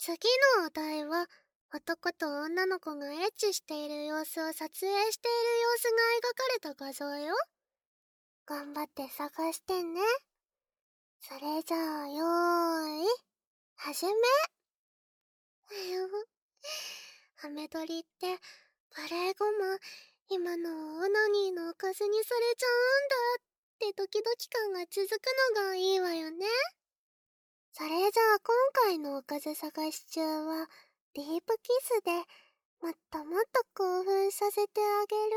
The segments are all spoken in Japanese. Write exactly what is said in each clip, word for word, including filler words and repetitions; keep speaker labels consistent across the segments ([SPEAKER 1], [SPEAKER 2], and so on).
[SPEAKER 1] 次のお題は、男と女の子がエッチしている様子を撮影している様子が描かれた画像よ。頑張って探してね。それじゃあ、よーい、始め。ハメ撮りって、バレエ後も、今のをオナニーのおかずにされちゃうんだってドキドキ感が続くのがいいわよね。それじゃあ今回のおかず探し中は、ディープキスでもっともっと興奮させてあげる。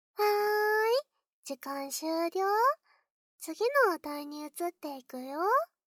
[SPEAKER 1] 時間終了。次のお題に移っていくよ。